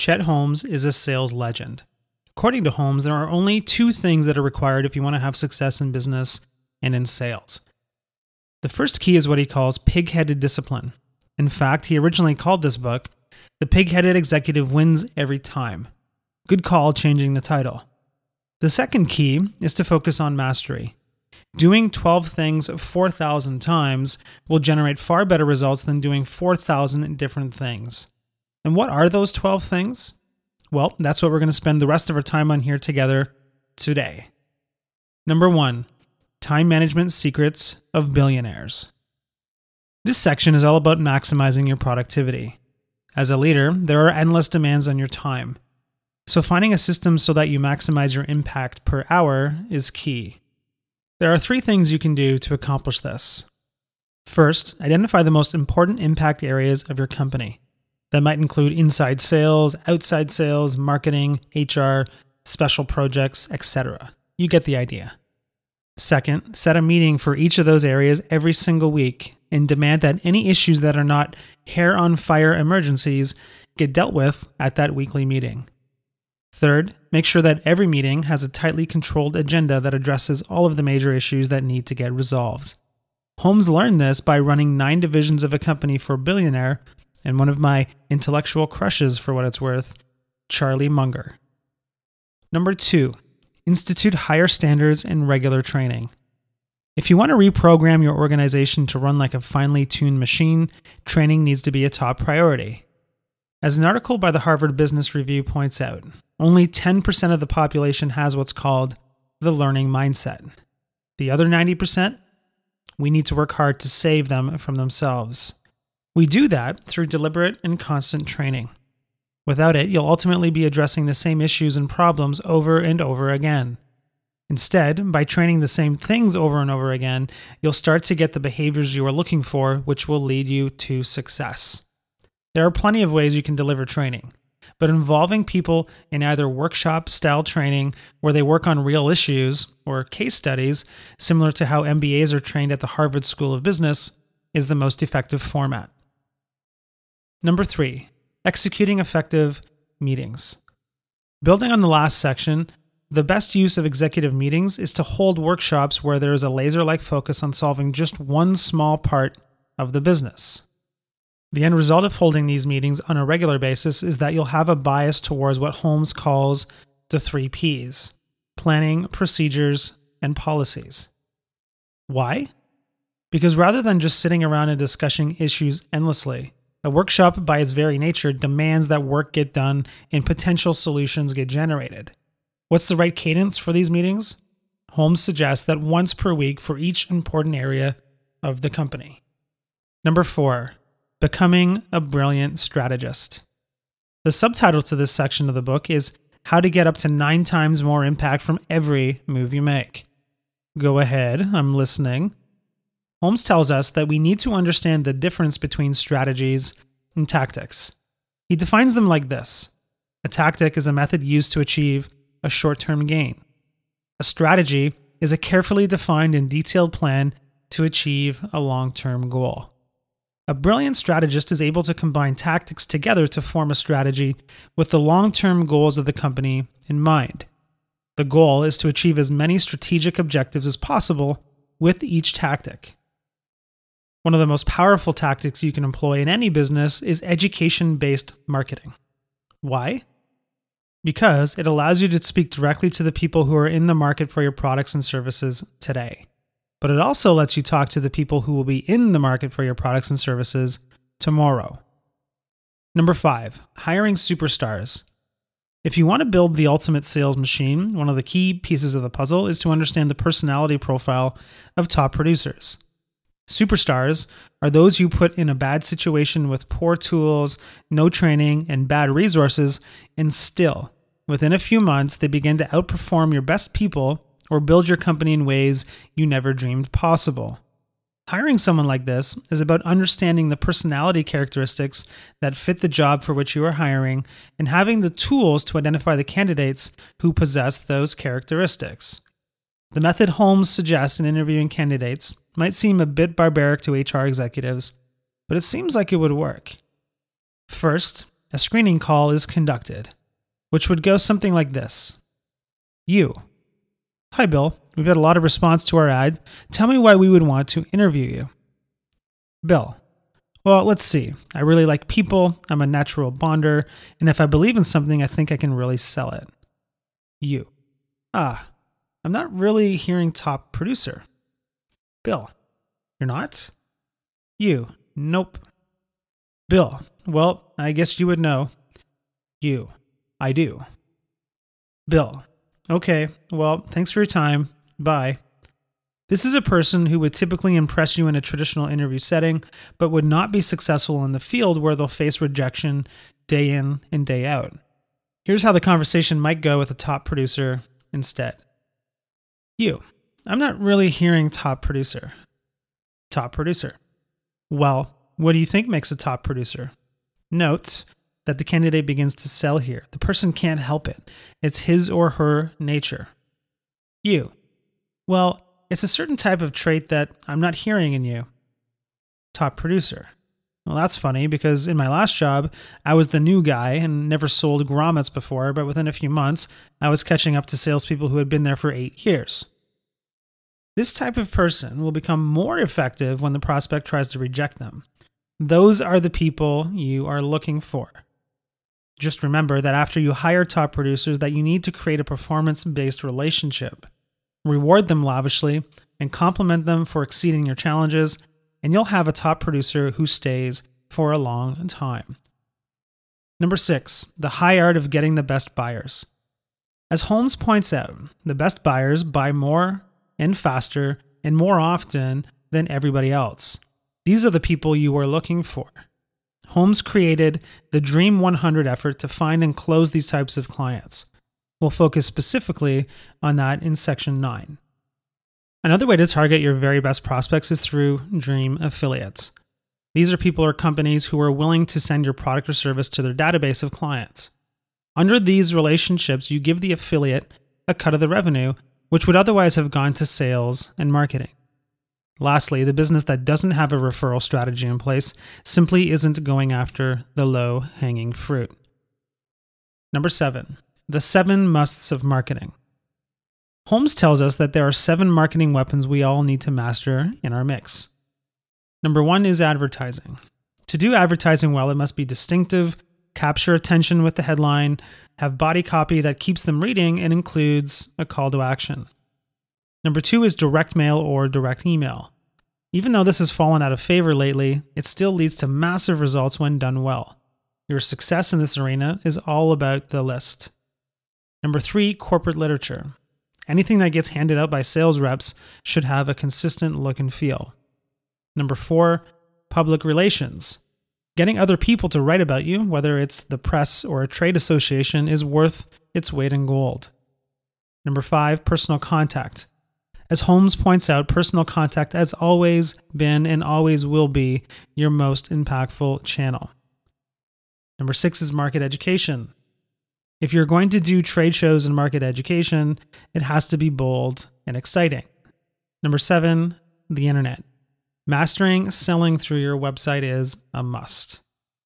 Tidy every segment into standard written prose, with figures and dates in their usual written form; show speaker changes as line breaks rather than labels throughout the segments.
Chet Holmes is a sales legend. According to Holmes, there are only two things that are required if you want to have success in business and in sales. The first key is what he calls pig-headed discipline. In fact, he originally called this book, The Pig-Headed Executive Wins Every Time. Good call changing the title. The second key is to focus on mastery. Doing 12 things 4,000 times will generate far better results than doing 4,000 different things. And what are those 12 things? Well, that's what we're going to spend the rest of our time on here together today. Number 1, time management secrets of billionaires. This section is all about maximizing your productivity. As a leader, there are endless demands on your time. So finding a system so that you maximize your impact per hour is key. There are 3 things you can do to accomplish this. First, identify the most important impact areas of your company. That might include inside sales, outside sales, marketing, HR, special projects, etc. You get the idea. Second, set a meeting for each of those areas every single week and demand that any issues that are not hair-on-fire emergencies get dealt with at that weekly meeting. Third, make sure that every meeting has a tightly controlled agenda that addresses all of the major issues that need to get resolved. Holmes learned this by running 9 divisions of a company for a billionaire and one of my intellectual crushes, for what it's worth, Charlie Munger. Number 2, institute higher standards and regular training. If you want to reprogram your organization to run like a finely tuned machine, training needs to be a top priority. As an article by the Harvard Business Review points out, only 10% of the population has what's called the learning mindset. The other 90%, we need to work hard to save them from themselves. We do that through deliberate and constant training. Without it, you'll ultimately be addressing the same issues and problems over and over again. Instead, by training the same things over and over again, you'll start to get the behaviors you are looking for, which will lead you to success. There are plenty of ways you can deliver training, but involving people in either workshop-style training where they work on real issues or case studies, similar to how MBAs are trained at the Harvard School of Business, is the most effective format. Number 3, executing effective meetings. Building on the last section, the best use of executive meetings is to hold workshops where there is a laser-like focus on solving just one small part of the business. The end result of holding these meetings on a regular basis is that you'll have a bias towards what Holmes calls the 3 Ps: planning, procedures, and policies. Why? Because rather than just sitting around and discussing issues endlessly, a workshop by its very nature demands that work get done and potential solutions get generated. What's the right cadence for these meetings? Holmes suggests that once per week for each important area of the company. Number 4, becoming a brilliant strategist. The subtitle to this section of the book is How to Get Up to 9 Times More Impact from Every Move You Make. Go ahead, I'm listening. Holmes tells us that we need to understand the difference between strategies and tactics. He defines them like this. A tactic is a method used to achieve a short-term gain. A strategy is a carefully defined and detailed plan to achieve a long-term goal. A brilliant strategist is able to combine tactics together to form a strategy with the long-term goals of the company in mind. The goal is to achieve as many strategic objectives as possible with each tactic. One of the most powerful tactics you can employ in any business is education-based marketing. Why? Because it allows you to speak directly to the people who are in the market for your products and services today. But it also lets you talk to the people who will be in the market for your products and services tomorrow. Number 5, hiring superstars. If you want to build the ultimate sales machine, one of the key pieces of the puzzle is to understand the personality profile of top producers. Superstars are those you put in a bad situation with poor tools, no training, and bad resources, and still, within a few months, they begin to outperform your best people or build your company in ways you never dreamed possible. Hiring someone like this is about understanding the personality characteristics that fit the job for which you are hiring and having the tools to identify the candidates who possess those characteristics. The method Holmes suggests in interviewing candidates might seem a bit barbaric to HR executives, but it seems like it would work. First, a screening call is conducted, which would go something like this. You. Hi, Bill. We've had a lot of response to our ad. Tell me why we would want to interview you. Bill. Well, let's see. I really like people. I'm a natural bonder. And if I believe in something, I think I can really sell it. You. I'm not really hearing top producer. Bill. You're not? You. Nope. Bill. Well, I guess you would know. You. I do. Bill. Okay. Well, thanks for your time. Bye. This is a person who would typically impress you in a traditional interview setting, but would not be successful in the field where they'll face rejection day in and day out. Here's how the conversation might go with a top producer instead. You. I'm not really hearing top producer. Top producer. Well, what do you think makes a top producer? Note that the candidate begins to sell here. The person can't help it. It's his or her nature. You. Well, it's a certain type of trait that I'm not hearing in you. Top producer. Well, that's funny because in my last job, I was the new guy and never sold grommets before, but within a few months, I was catching up to salespeople who had been there for 8 years. This type of person will become more effective when the prospect tries to reject them. Those are the people you are looking for. Just remember that after you hire top producers that you need to create a performance-based relationship. Reward them lavishly and compliment them for exceeding your challenges, and you'll have a top producer who stays for a long time. Number 6, the high art of getting the best buyers. As Holmes points out, the best buyers buy more and faster and more often than everybody else. These are the people you are looking for. Holmes created the Dream 100 effort to find and close these types of clients. We'll focus specifically on that in section 9. Another way to target your very best prospects is through Dream affiliates. These are people or companies who are willing to send your product or service to their database of clients. Under these relationships, you give the affiliate a cut of the revenue, which would otherwise have gone to sales and marketing. Lastly, the business that doesn't have a referral strategy in place simply isn't going after the low-hanging fruit. Number 7, the 7 musts of marketing. Holmes tells us that there are 7 marketing weapons we all need to master in our mix. Number 1 is advertising. To do advertising well, it must be distinctive, capture attention with the headline, have body copy that keeps them reading, and includes a call to action. Number 2 is direct mail or direct email. Even though this has fallen out of favor lately, it still leads to massive results when done well. Your success in this arena is all about the list. Number 3, corporate literature. Anything that gets handed out by sales reps should have a consistent look and feel. Number 4, public relations. Getting other people to write about you, whether it's the press or a trade association, is worth its weight in gold. Number 5, personal contact. As Holmes points out, personal contact has always been and always will be your most impactful channel. Number 6 is market education. If you're going to do trade shows and market education, it has to be bold and exciting. Number 7, the internet. Mastering selling through your website is a must.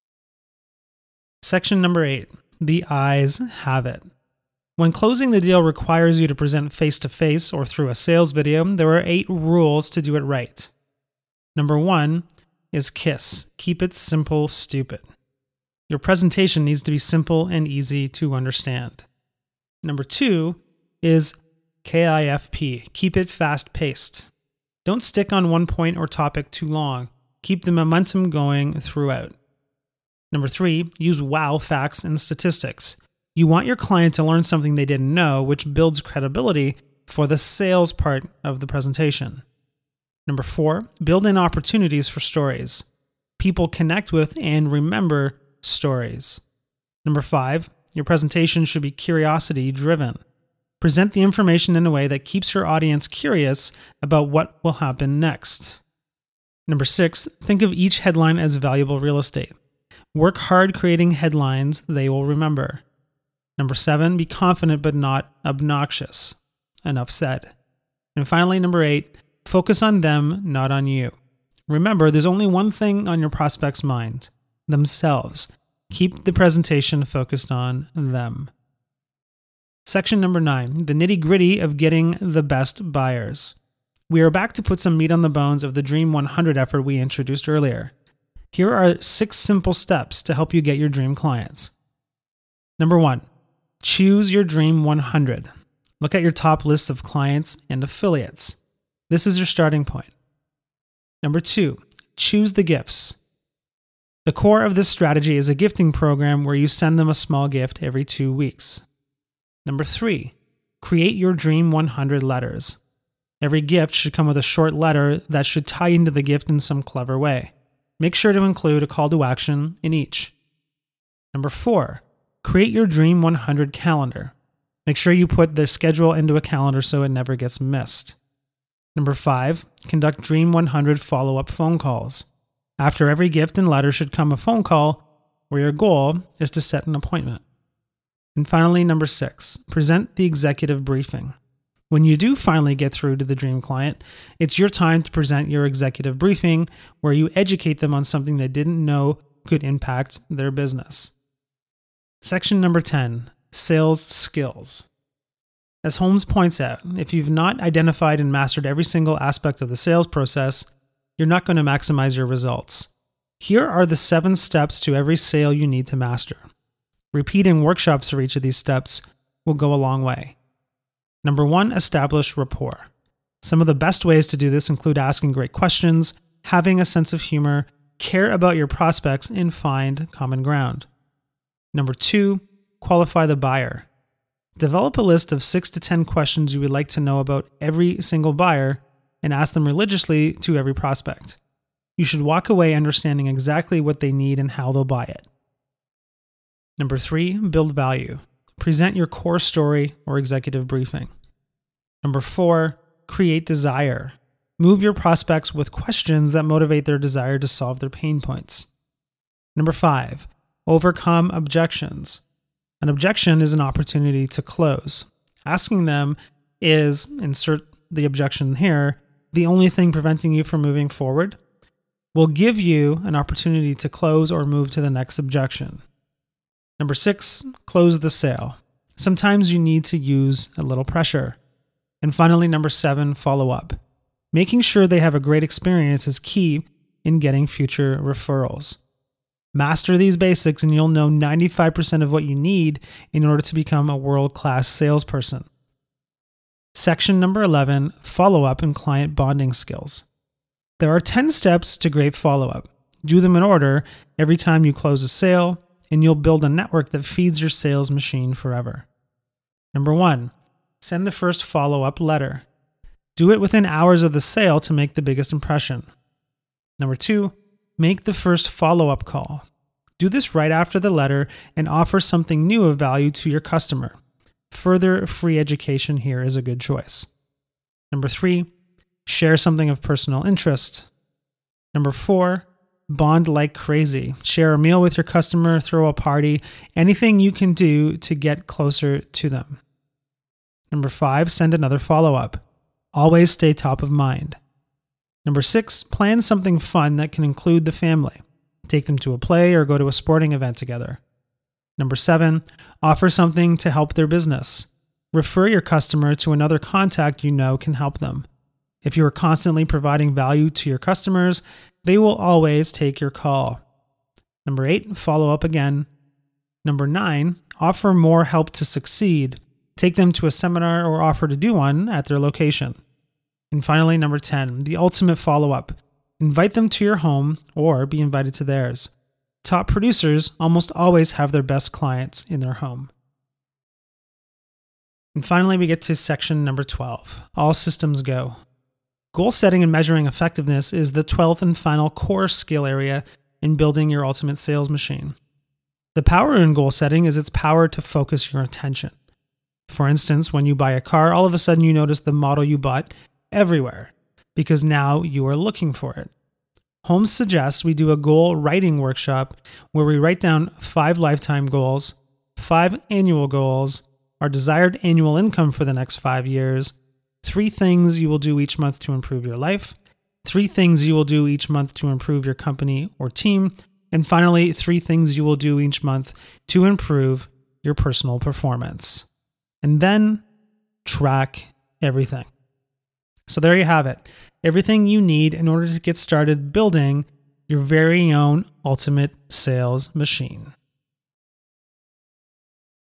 Section number 8, the eyes have it. When closing the deal requires you to present face-to-face or through a sales video, there are 8 rules to do it right. Number 1 is KISS. Keep it simple, stupid. Your presentation needs to be simple and easy to understand. Number 2 is KIFP. Keep it fast-paced. Don't stick on one point or topic too long. Keep the momentum going throughout. Number 3, use wow facts and statistics. You want your client to learn something they didn't know, which builds credibility for the sales part of the presentation. Number 4, build in opportunities for stories. People connect with and remember stories. Number 5, your presentation should be curiosity-driven. Present the information in a way that keeps your audience curious about what will happen next. Number 6, think of each headline as valuable real estate. Work hard creating headlines they will remember. Number 7, be confident but not obnoxious. Enough said. And finally, number 8, focus on them, not on you. Remember, there's only one thing on your prospect's mind: themselves. Keep the presentation focused on them. Section number 9, the nitty-gritty of getting the best buyers. We are back to put some meat on the bones of the Dream 100 effort we introduced earlier. Here are 6 simple steps to help you get your dream clients. Number 1, choose your Dream 100. Look at your top list of clients and affiliates. This is your starting point. Number 2, choose the gifts. The core of this strategy is a gifting program where you send them a small gift every 2 weeks. Number 3, create your Dream 100 letters. Every gift should come with a short letter that should tie into the gift in some clever way. Make sure to include a call to action in each. Number 4, create your Dream 100 calendar. Make sure you put the schedule into a calendar so it never gets missed. Number 5, conduct Dream 100 follow-up phone calls. After every gift and letter should come a phone call where your goal is to set an appointment. And finally, number 6, present the executive briefing. When you do finally get through to the dream client, it's your time to present your executive briefing where you educate them on something they didn't know could impact their business. Section number 10, sales skills. As Holmes points out, if you've not identified and mastered every single aspect of the sales process, you're not going to maximize your results. Here are the 7 steps to every sale you need to master. Repeating workshops for each of these steps will go a long way. Number 1, establish rapport. Some of the best ways to do this include asking great questions, having a sense of humor, care about your prospects, and find common ground. Number 2, qualify the buyer. Develop a list of 6 to 10 questions you would like to know about every single buyer and ask them religiously to every prospect. You should walk away understanding exactly what they need and how they'll buy it. Number 3, build value. Present your core story or executive briefing. Number 4, create desire. Move your prospects with questions that motivate their desire to solve their pain points. Number 5, overcome objections. An objection is an opportunity to close. Asking them is, insert the objection here, the only thing preventing you from moving forward, will give you an opportunity to close or move to the next objection. Number 6, close the sale. Sometimes you need to use a little pressure. And finally, number 7, follow up. Making sure they have a great experience is key in getting future referrals. Master these basics and you'll know 95% of what you need in order to become a world-class salesperson. Section number 11, follow-up and client bonding skills. There are 10 steps to great follow-up. Do them in order every time you close a sale, and you'll build a network that feeds your sales machine forever. Number 1, send the first follow-up letter. Do it within hours of the sale to make the biggest impression. Number 2, make the first follow-up call. Do this right after the letter and offer something new of value to your customer. Further free education here is a good choice. Number 3, share something of personal interest. Number 4, bond like crazy. Share a meal with your customer, throw a party, anything you can do to get closer to them. Number 5, send another follow-up. Always stay top of mind. Number 6, plan something fun that can include the family. Take them to a play or go to a sporting event together. Number 7, offer something to help their business. Refer your customer to another contact you know can help them. If you are constantly providing value to your customers, they will always take your call. Number 8, follow up again. Number 9, offer more help to succeed. Take them to a seminar or offer to do one at their location. And finally, number 10, the ultimate follow-up. Invite them to your home or be invited to theirs. Top producers almost always have their best clients in their home. And finally, we get to section number 12, all systems go. Goal setting and measuring effectiveness is the 12th and final core skill area in building your ultimate sales machine. The power in goal setting is its power to focus your attention. For instance, when you buy a car, all of a sudden you notice the model you bought everywhere because now you are looking for it. Holmes suggests we do a goal writing workshop where we write down 5 lifetime goals, 5 annual goals, our desired annual income for the next 5 years, 3 things you will do each month to improve your life, 3 things you will do each month to improve your company or team, And finally, 3 things you will do each month to improve your personal performance. And then track everything. So there you have it. Everything you need in order to get started building your very own ultimate sales machine.